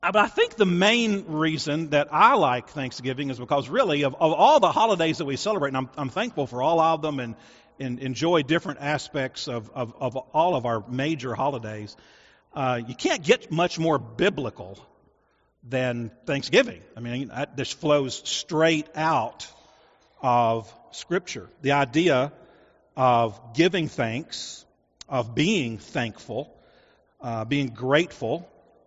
But I think the main reason that I like Thanksgiving is because really of all the holidays that we celebrate, and I'm thankful for all of them and enjoy different aspects of all of our major holidays, you can't get much more biblical than Thanksgiving. I mean, this flows straight out of Scripture. The idea of giving thanks, of being thankful, being grateful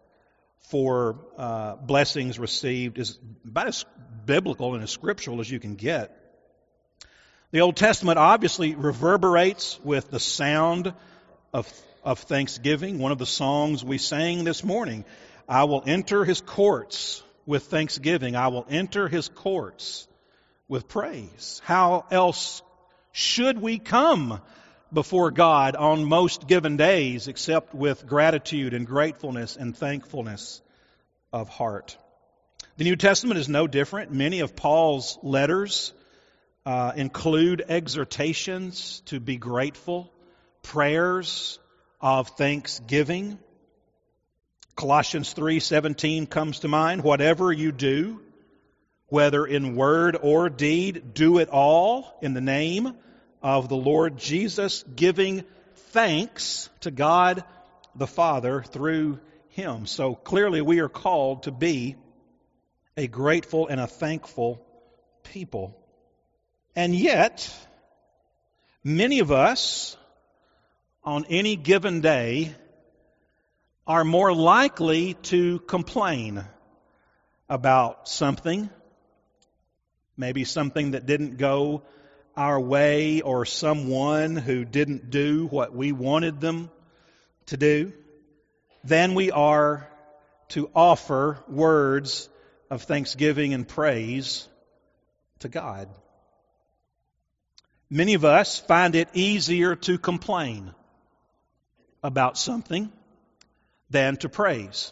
for blessings received is about as biblical and as scriptural as you can get. The Old Testament obviously reverberates with the sound of thanksgiving. One of the songs we sang this morning, I will enter his courts with thanksgiving. I will enter his courts with praise. How else should we come before God on most given days except with gratitude and gratefulness and thankfulness of heart? The New Testament is no different. Many of Paul's letters include exhortations to be grateful, prayers of thanksgiving. Colossians 3:17 comes to mind. Whatever you do, whether in word or deed, do it all in the name of the Lord Jesus, giving thanks to God the Father through Him. So clearly we are called to be a grateful and a thankful people. And yet, many of us on any given day are more likely to complain about something, maybe something that didn't go our way or someone who didn't do what we wanted them to do, than we are to offer words of thanksgiving and praise to God. Many of us find it easier to complain about something than to praise.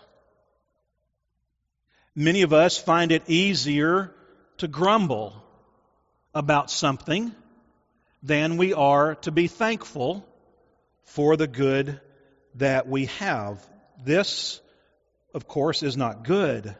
Many of us find it easier to grumble about something than we are to be thankful for the good that we have. This, of course, is not good,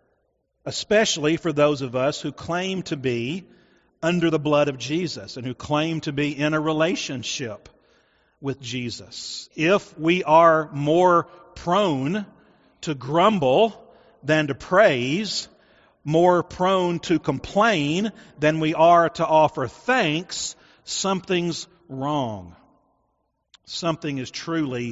especially for those of us who claim to be under the blood of Jesus and who claim to be in a relationship with Jesus. If we are more prone to grumble than to praise, more prone to complain than we are to offer thanks, something's wrong. Something is truly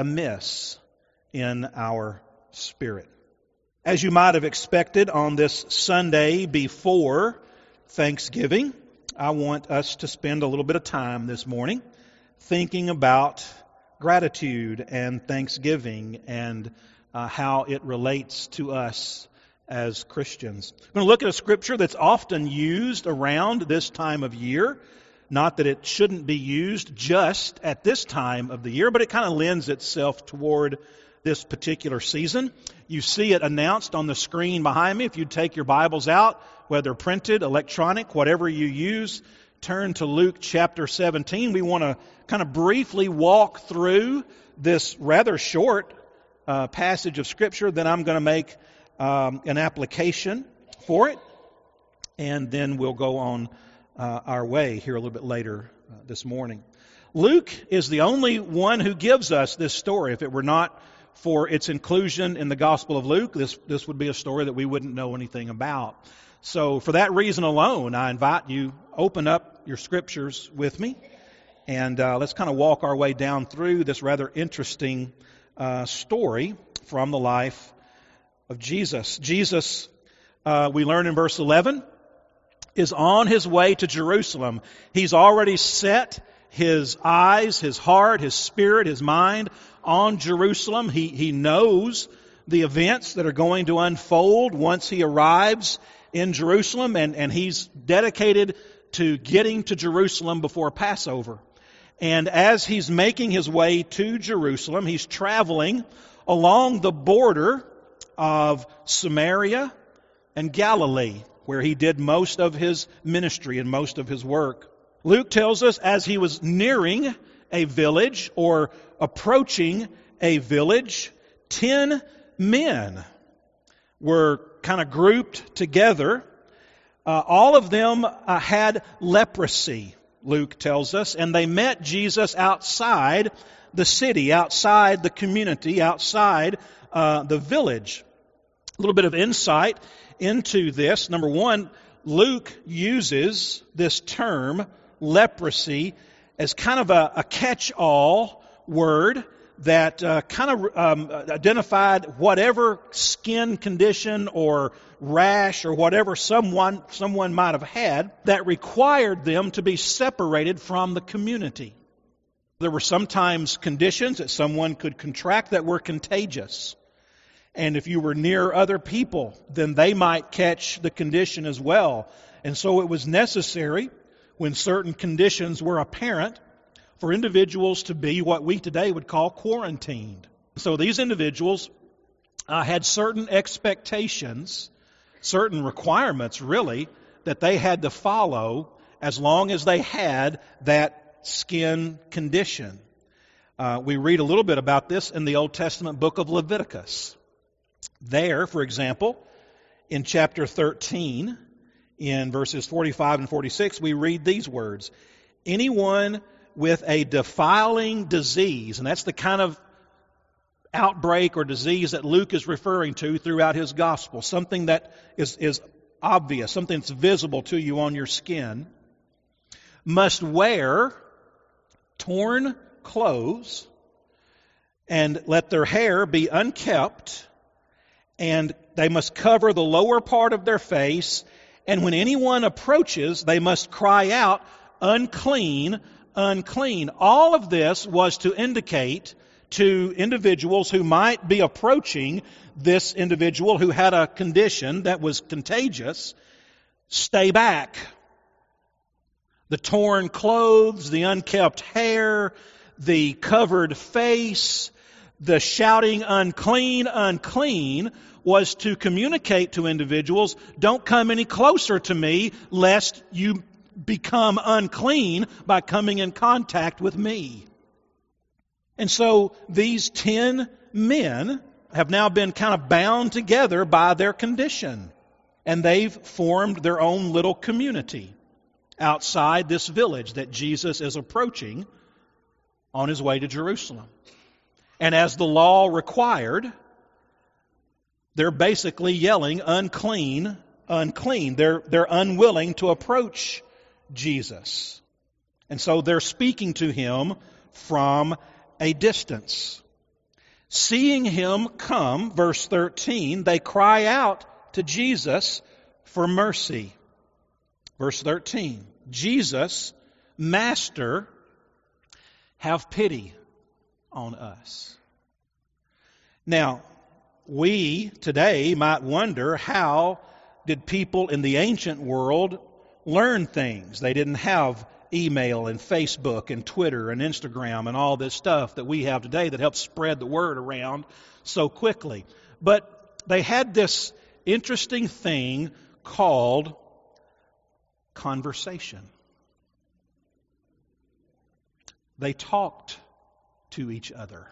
amiss in our spirit. As you might have expected on this Sunday before Thanksgiving, I want us to spend a little bit of time this morning thinking about gratitude and thanksgiving and how it relates to us as Christians. We're going to look at a scripture that's often used around this time of year. Not that it shouldn't be used just at this time of the year, but it kind of lends itself toward this particular season. You see it announced on the screen behind me. If you take your Bibles out, whether printed, electronic, whatever you use, turn to Luke chapter 17. We want to kind of briefly walk through this rather short passage of Scripture. Then I'm going to make an application for it, and then we'll go on our way here a little bit later this morning. Luke is the only one who gives us this story. If it were not for its inclusion in the Gospel of Luke, this would be a story that we wouldn't know anything about. So for that reason alone, I invite you, open up your Scriptures with me, and let's kind of walk our way down through this rather interesting story from the life of Jesus. Jesus, we learn in verse 11, is on his way to Jerusalem. He's already set his eyes, his heart, his spirit, his mind on Jerusalem. He knows the events that are going to unfold once he arrives in Jerusalem, and he's dedicated to getting to Jerusalem before Passover. And as he's making his way to Jerusalem, he's traveling along the border of Samaria and Galilee, where he did most of his ministry and most of his work. Luke tells us as he was nearing a village or approaching a village, 10 men were kind of grouped together. All of them had leprosy, Luke tells us, and they met Jesus outside the city, outside the community, outside the village. A little bit of insight into this. Number one, Luke uses this term, leprosy, as kind of a catch-all word that identified whatever skin condition or rash or whatever someone might have had that required them to be separated from the community. There were sometimes conditions that someone could contract that were contagious. And if you were near other people, then they might catch the condition as well. And so it was necessary, when certain conditions were apparent, for individuals to be what we today would call quarantined. So these individuals had certain expectations, certain requirements, really, that they had to follow as long as they had that skin condition. We read a little bit about this in the Old Testament book of Leviticus. There, for example, in chapter 13, in verses 45 and 46, we read these words: anyone with a defiling disease, and that's the kind of outbreak or disease that Luke is referring to throughout his gospel, something that is obvious, something that's visible to you on your skin, must wear torn clothes and let their hair be unkempt, and they must cover the lower part of their face, and when anyone approaches, they must cry out, "Unclean, unclean." All of this was to indicate to individuals who might be approaching this individual who had a condition that was contagious, stay back. The torn clothes, the unkempt hair, the covered face, the shouting, "Unclean, unclean," was to communicate to individuals, don't come any closer to me lest you become unclean by coming in contact with me. And so these 10 men have now been kind of bound together by their condition, and they've formed their own little community outside this village that Jesus is approaching on his way to Jerusalem. And as the law required, they're basically yelling, "Unclean, unclean." They're unwilling to approach Jesus. And so they're speaking to him from a distance. Seeing him come, verse 13, they cry out to Jesus for mercy. Verse 13, "Jesus, Master, have pity on us." Now, we today might wonder, how did people in the ancient world learn things? They didn't have email and Facebook and Twitter and Instagram and all this stuff that we have today that helps spread the word around so quickly. But they had this interesting thing called conversation. They talked to each other.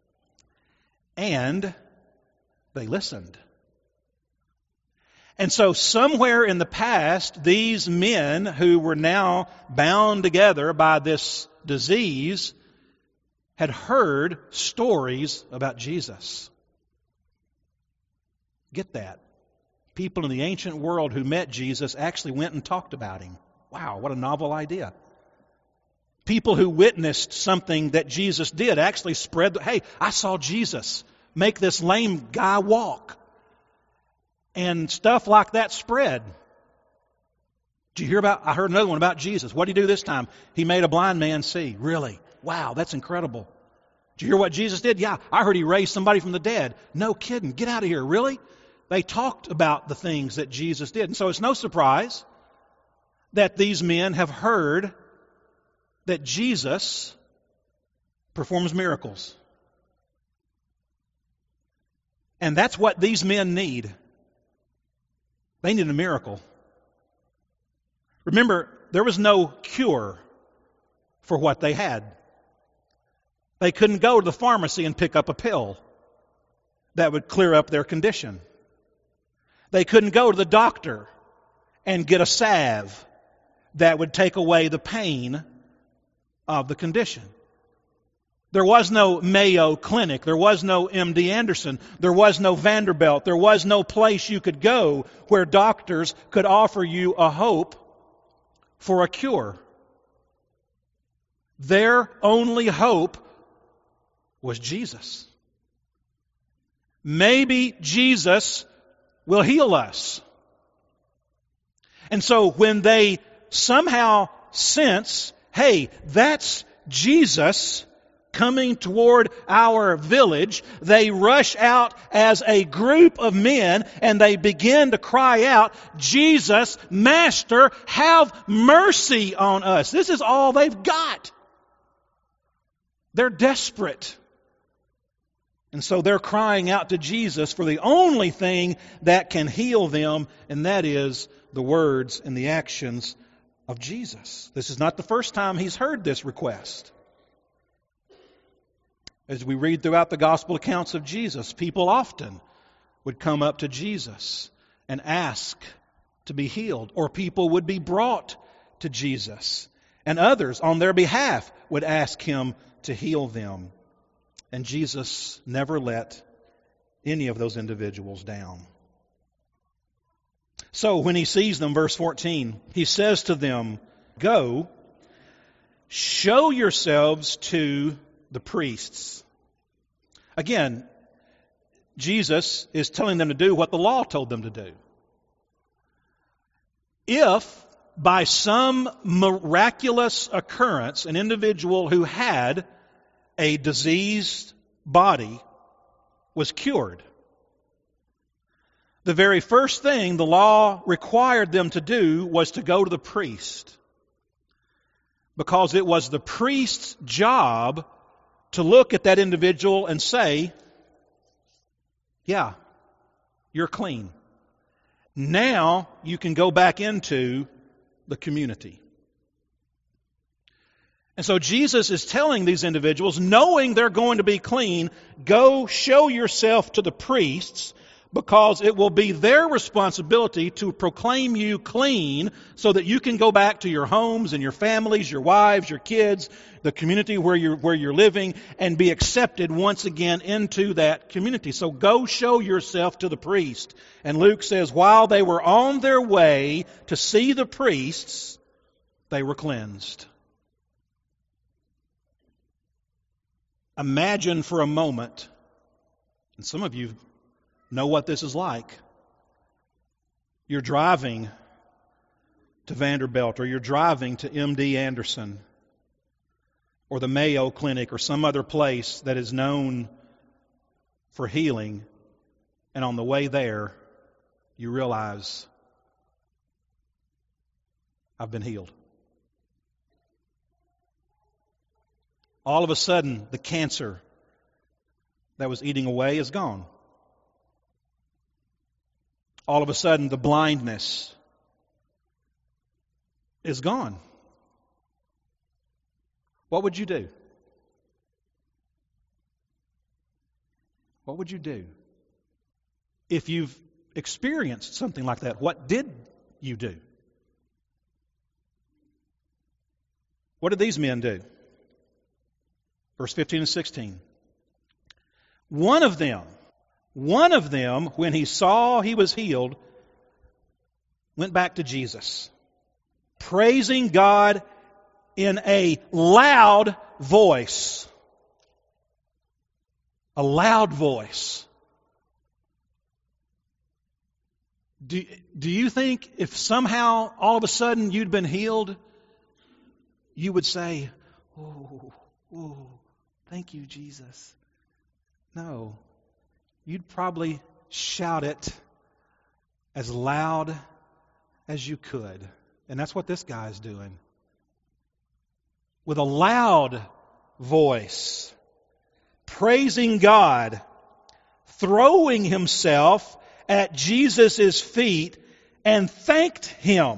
And they listened. And so somewhere in the past, these men who were now bound together by this disease had heard stories about Jesus. Get that? People in the ancient world who met Jesus actually went and talked about him. Wow, what a novel idea. People who witnessed something that Jesus did actually spread, "Hey, I saw Jesus make this lame guy walk." And stuff like that spread. Did you hear about, I heard another one about Jesus. What did he do this time? He made a blind man see. Really? Wow, that's incredible. Did you hear what Jesus did? Yeah, I heard he raised somebody from the dead. No kidding. Get out of here. Really? They talked about the things that Jesus did. And so it's no surprise that these men have heard that Jesus performs miracles. And that's what these men need. They need a miracle. Remember, there was no cure for what they had. They couldn't go to the pharmacy and pick up a pill that would clear up their condition. They couldn't go to the doctor and get a salve that would take away the pain of the condition. There was no Mayo Clinic. There was no MD Anderson. There was no Vanderbilt. There was no place you could go where doctors could offer you a hope for a cure. Their only hope was Jesus. Maybe Jesus will heal us. And so when they somehow sense, hey, that's Jesus coming toward our village, they rush out as a group of men and they begin to cry out, Jesus, Master, have mercy on us. This is all they've got. They're desperate. And so they're crying out to Jesus for the only thing that can heal them, and that is the words and the actions of Jesus. This is not the first time he's heard this request. As we read throughout the gospel accounts of Jesus, people often would come up to Jesus and ask to be healed, or people would be brought to Jesus, and others on their behalf would ask him to heal them. And Jesus never let any of those individuals down. So when he sees them, verse 14, he says to them, "Go, show yourselves to the priests." Again, Jesus is telling them to do what the law told them to do. If by some miraculous occurrence an individual who had a diseased body was cured, the very first thing the law required them to do was to go to the priest, because it was the priest's job to look at that individual and say, yeah, you're clean. Now you can go back into the community. And so Jesus is telling these individuals, knowing they're going to be clean, go show yourself to the priests, because it will be their responsibility to proclaim you clean so that you can go back to your homes and your families, your wives, your kids, the community where you're living, and be accepted once again into that community. So go show yourself to the priest. And Luke says, while they were on their way to see the priests, they were cleansed. Imagine for a moment, and some of you know what this is like. You're driving to Vanderbilt, or you're driving to MD Anderson, or the Mayo Clinic, or some other place that is known for healing, and on the way there, you realize, I've been healed. All of a sudden, the cancer that was eating away is gone. All of a sudden, the blindness is gone. What would you do? What would you do? If you've experienced something like that, what did you do? What did these men do? Verse 15 and 16. One of them, when he saw he was healed, went back to Jesus, praising God in a loud voice. A loud voice. Do you think if somehow all of a sudden you'd been healed, you would say, oh, thank you, Jesus? No. You'd probably shout it as loud as you could. And that's what this guy is doing. With a loud voice, praising God, throwing himself at Jesus' feet, and thanked him.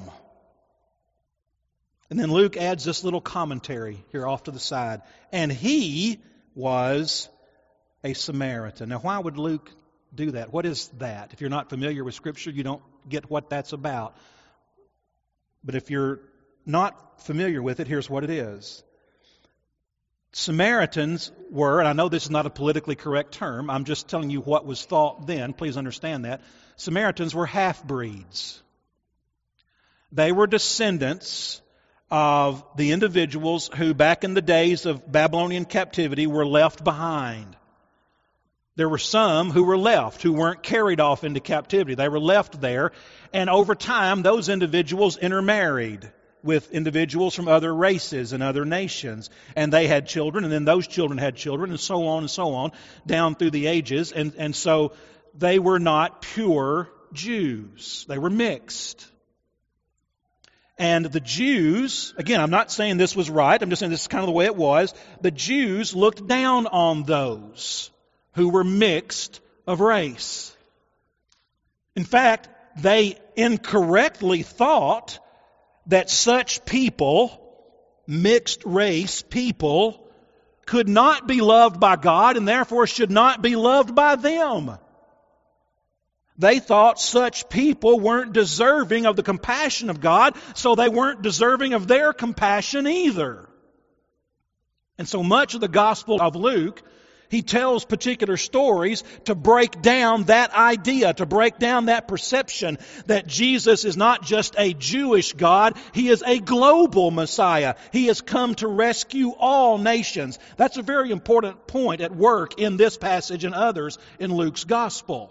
And then Luke adds this little commentary here off to the side. And he was a Samaritan. Now, why would Luke do that. What is that? If you're not familiar with Scripture, you don't get what that's about. But if you're not familiar with it, here's what it is. Samaritans were, and I know this is not a politically correct term, I'm just telling you what was thought then, please understand that. Samaritans were half-breeds. They were descendants of the individuals who back in the days of Babylonian captivity were left behind. There were some who were left, who weren't carried off into captivity. They were left there, and over time those individuals intermarried with individuals from other races and other nations. And they had children, and then those children had children, and so on, down through the ages. And so they were not pure Jews. They were mixed. And the Jews, again, I'm not saying this was right, I'm just saying this is kind of the way it was. The Jews looked down on those who were mixed of race. In fact, they incorrectly thought that such people, mixed race people, could not be loved by God and therefore should not be loved by them. They thought such people weren't deserving of the compassion of God, so they weren't deserving of their compassion either. And so much of the Gospel of Luke, he tells particular stories to break down that idea, to break down that perception that Jesus is not just a Jewish God, He is a global Messiah. He has come to rescue all nations. That's a very important point at work in this passage and others in Luke's Gospel.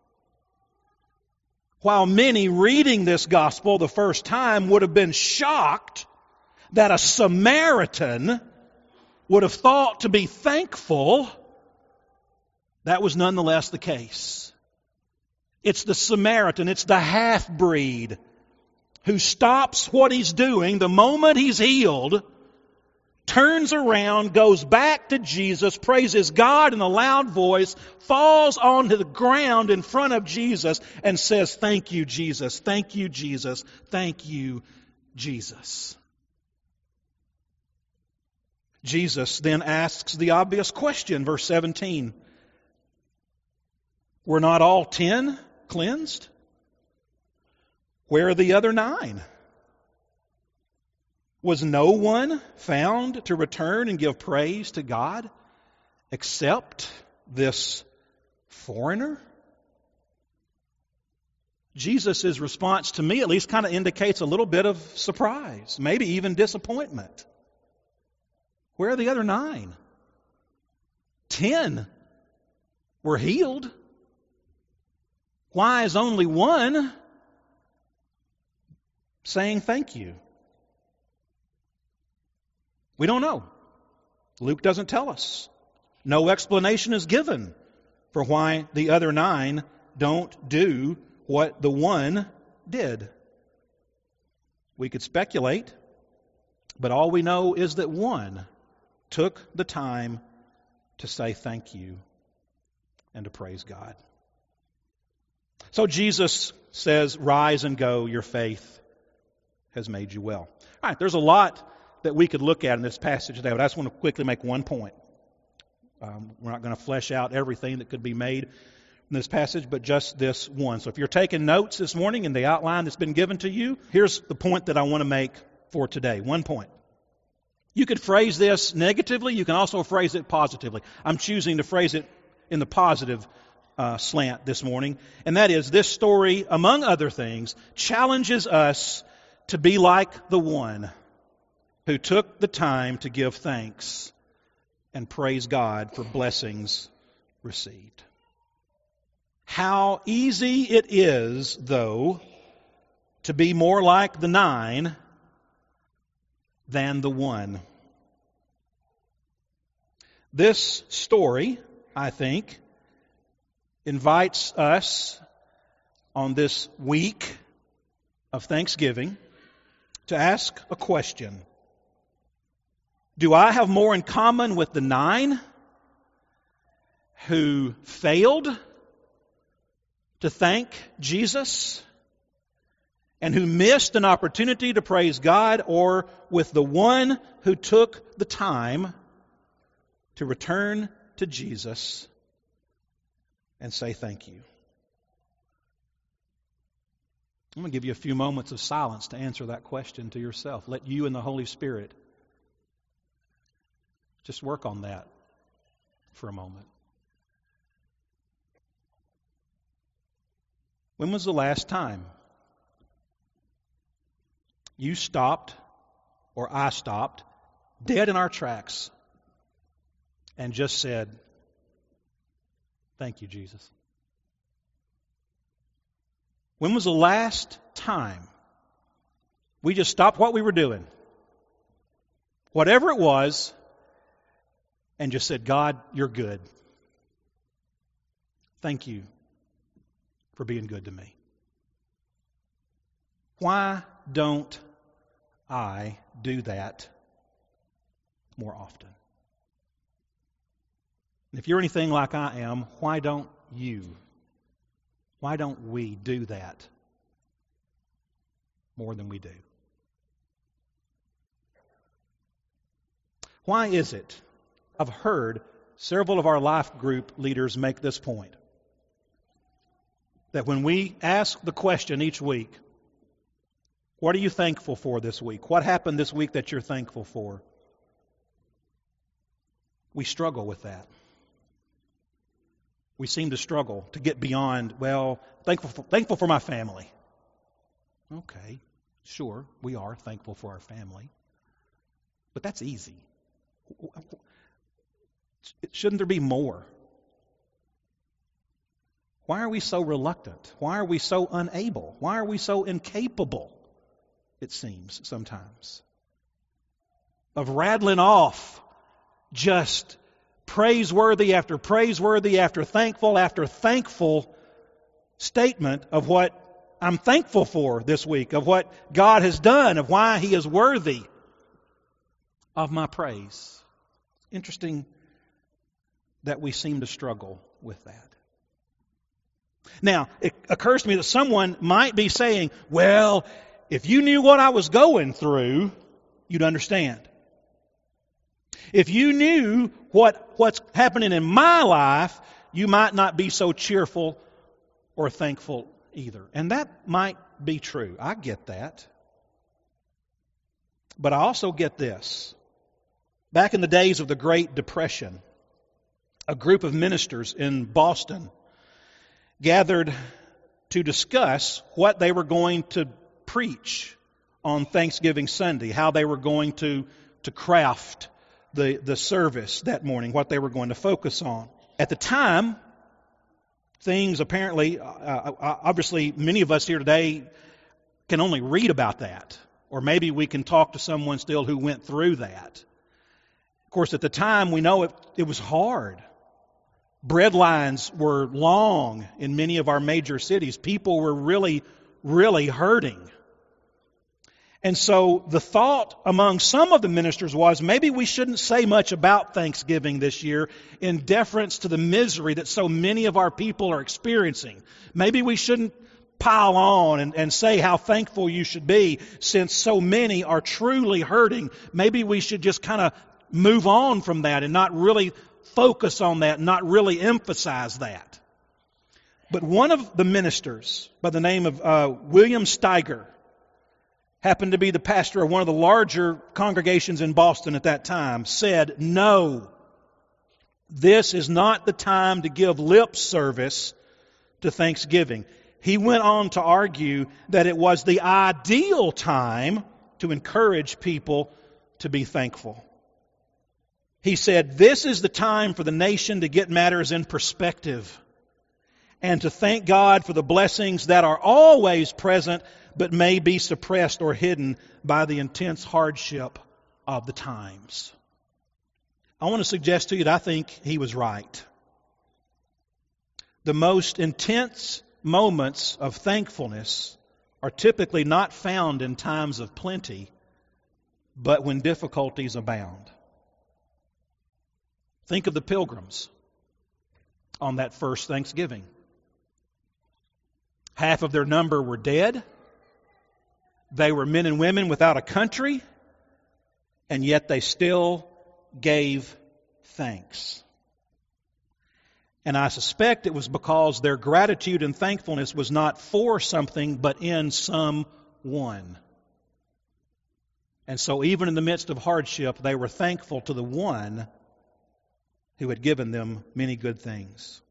While many reading this Gospel the first time would have been shocked that a Samaritan would have thought to be thankful, that was nonetheless the case. It's the Samaritan, it's the half-breed who stops what he's doing the moment he's healed, turns around, goes back to Jesus, praises God in a loud voice, falls onto the ground in front of Jesus and says, "Thank you, Jesus. Thank you, Jesus. Thank you, Jesus." Jesus then asks the obvious question, verse 17. Were not all 10 cleansed? Where are the other 9? Was no one found to return and give praise to God except this foreigner? Jesus' response to me at least kind of indicates a little bit of surprise, maybe even disappointment. Where are the other 9? 10 were healed. Why is only one saying thank you? We don't know. Luke doesn't tell us. No explanation is given for why the other 9 don't do what the one did. We could speculate, but all we know is that one took the time to say thank you and to praise God. So Jesus says, "Rise and go, your faith has made you well." All right, there's a lot that we could look at in this passage today, but I just want to quickly make one point. We're not going to flesh out everything that could be made in this passage, but just this one. So if you're taking notes this morning in the outline that's been given to you, here's the point that I want to make for today. One point. You could phrase this negatively. You can also phrase it positively. I'm choosing to phrase it in the positive slant this morning, and that is this story, among other things, challenges us to be like the one who took the time to give thanks and praise God for blessings received. How easy it is, though, to be more like the 9 than the one. This story, I think, invites us on this week of Thanksgiving to ask a question. Do I have more in common with the 9 who failed to thank Jesus and who missed an opportunity to praise God, or with the one who took the time to return to Jesus and say thank you? I'm going to give you a few moments of silence to answer that question to yourself. Let you and the Holy Spirit just work on that for a moment. When was the last time you stopped, or I stopped, dead in our tracks and just said, thank you, Jesus? When was the last time we just stopped what we were doing, whatever it was, and just said, God, you're good. Thank you for being good to me. Why don't I do that more often? And if you're anything like I am, why don't you? Why don't we do that more than we do? Why is it? I've heard several of our life group leaders make this point, that when we ask the question each week, what are you thankful for this week? What happened this week that you're thankful for? We struggle with that. We seem to struggle to get beyond, well, thankful for my family. Okay, sure, we are thankful for our family. But that's easy. Shouldn't there be more? Why are we so reluctant? Why are we so unable? Why are we so incapable, it seems sometimes, of rattling off just praiseworthy after thankful statement of what I'm thankful for this week, of what God has done, of why He is worthy of my praise. Interesting that we seem to struggle with that. Now, it occurs to me that someone might be saying, well, if you knew what I was going through, you'd understand. If you knew what's happening in my life, you might not be so cheerful or thankful either. And that might be true. I get that. But I also get this. Back in the days of the Great Depression, a group of ministers in Boston gathered to discuss what they were going to preach on Thanksgiving Sunday, how they were going to craft the service that morning, what they were going to focus on. At the time, things apparently, obviously many of us here today can only read about that, or maybe we can talk to someone still who went through that. Of course, at the time, we know it was hard. Bread lines were long in many of our major cities. People were really, really hurting. And so the thought among some of the ministers was maybe we shouldn't say much about Thanksgiving this year in deference to the misery that so many of our people are experiencing. Maybe we shouldn't pile on and say how thankful you should be since so many are truly hurting. Maybe we should just kind of move on from that and not really focus on that, not really emphasize that. But one of the ministers by the name of William Steiger happened to be the pastor of one of the larger congregations in Boston at that time, said, no, this is not the time to give lip service to Thanksgiving. He went on to argue that it was the ideal time to encourage people to be thankful. He said, this is the time for the nation to get matters in perspective and to thank God for the blessings that are always present but may be suppressed or hidden by the intense hardship of the times. I want to suggest to you that I think he was right. The most intense moments of thankfulness are typically not found in times of plenty, but when difficulties abound. Think of the pilgrims on that first Thanksgiving. Half of their number were dead. They were men and women without a country, and yet they still gave thanks. And I suspect it was because their gratitude and thankfulness was not for something, but in someone. And so even in the midst of hardship, they were thankful to the one who had given them many good things.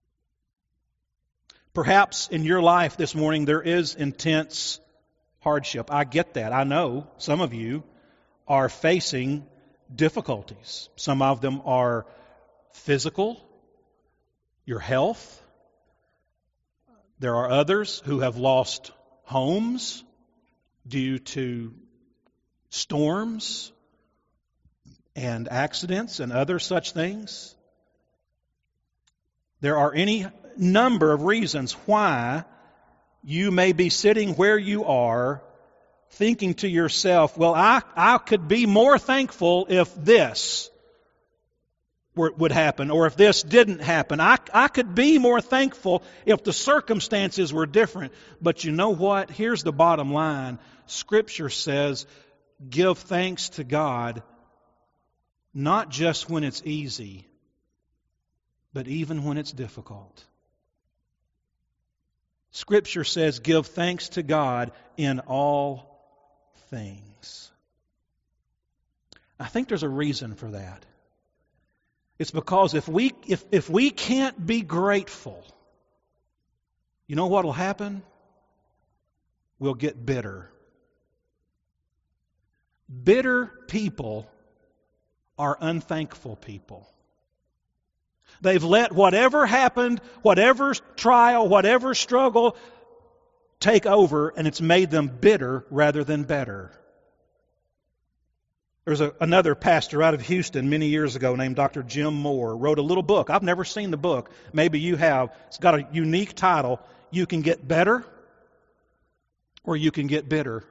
Perhaps in your life this morning there is intense hardship. I get that. I know some of you are facing difficulties. Some of them are physical, your health. There are others who have lost homes due to storms and accidents and other such things. There are any number of reasons why you may be sitting where you are thinking to yourself, well, I could be more thankful if this would happen, or if this didn't happen. I could be more thankful if the circumstances were different. But you know what? Here's the bottom line. Scripture says, give thanks to God, not just when it's easy, but even when it's difficult. Scripture says, give thanks to God in all things. I think there's a reason for that. It's because if we can't be grateful, you know what will happen? We'll get bitter. Bitter people are unthankful people. They've let whatever happened, whatever trial, whatever struggle take over, and it's made them bitter rather than better. There's another pastor out of Houston many years ago named Dr. Jim Moore, wrote a little book. I've never seen the book. Maybe you have. It's got a unique title. You can get better or you can get bitter.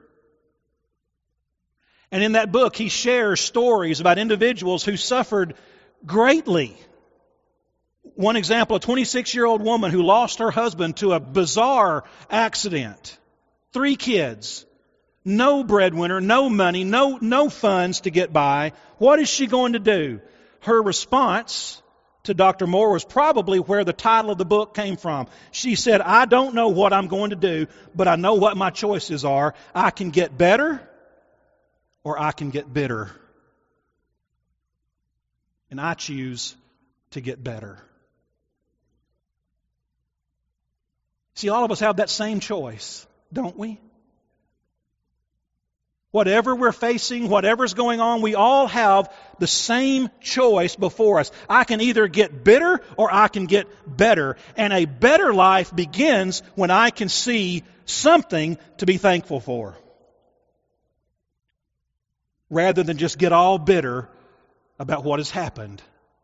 And in that book, he shares stories about individuals who suffered greatly. One example, a 26-year-old woman who lost her husband to a bizarre accident. 3 kids. No breadwinner, no money, no funds to get by. What is she going to do? Her response to Dr. Moore was probably where the title of the book came from. She said, I don't know what I'm going to do, but I know what my choices are. I can get better or I can get bitter. And I choose to get better. See, all of us have that same choice, don't we? Whatever we're facing, whatever's going on, we all have the same choice before us. I can either get bitter or I can get better. And a better life begins when I can see something to be thankful for, rather than just get all bitter about what has happened.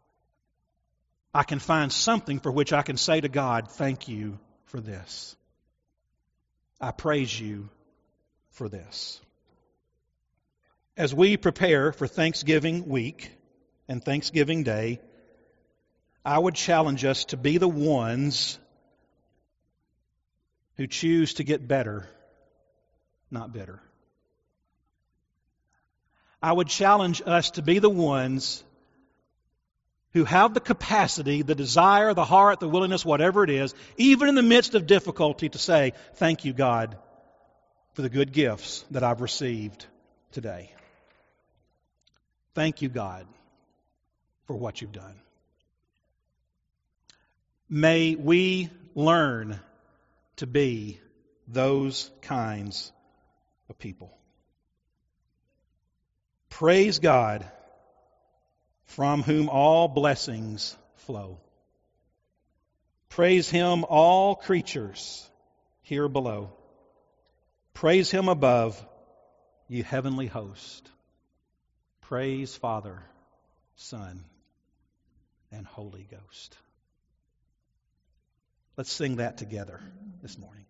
I can find something for which I can say to God, thank you for this. I praise you for this. As we prepare for Thanksgiving week and Thanksgiving Day, I would challenge us to be the ones who choose to get better, not bitter. I would challenge us to be the ones who have the capacity, the desire, the heart, the willingness, whatever it is, even in the midst of difficulty, to say, thank you, God, for the good gifts that I've received today. Thank you, God, for what you've done. May we learn to be those kinds of people. Praise God, from whom all blessings flow. Praise Him, all creatures here below. Praise Him above, you heavenly host. Praise Father, Son, and Holy Ghost. Let's sing that together this morning.